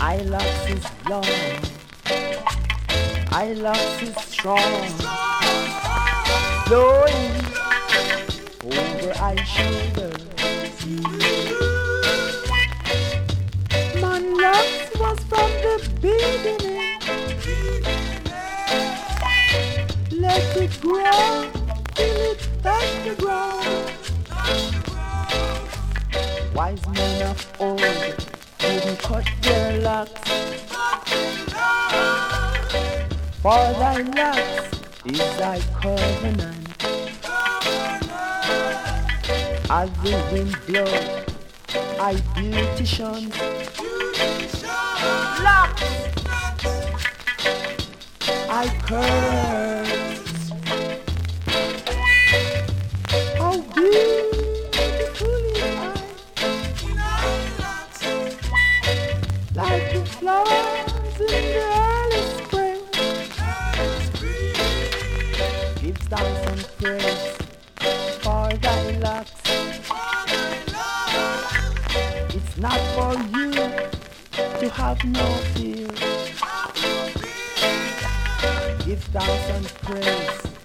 Ilox is long, Ilox is strong, blowing over our shoulders. Man, love was from the beginning. Let it grow till it touch the ground. Wise men of old didn't cut their locks, for thy locks is thy covenant. As the wind blows, I beautician locks, I curse. How beautifully like the flowers in the early spring. Give thanks and praise for thy locks. It's not for you to have no fear. Give thanks and praise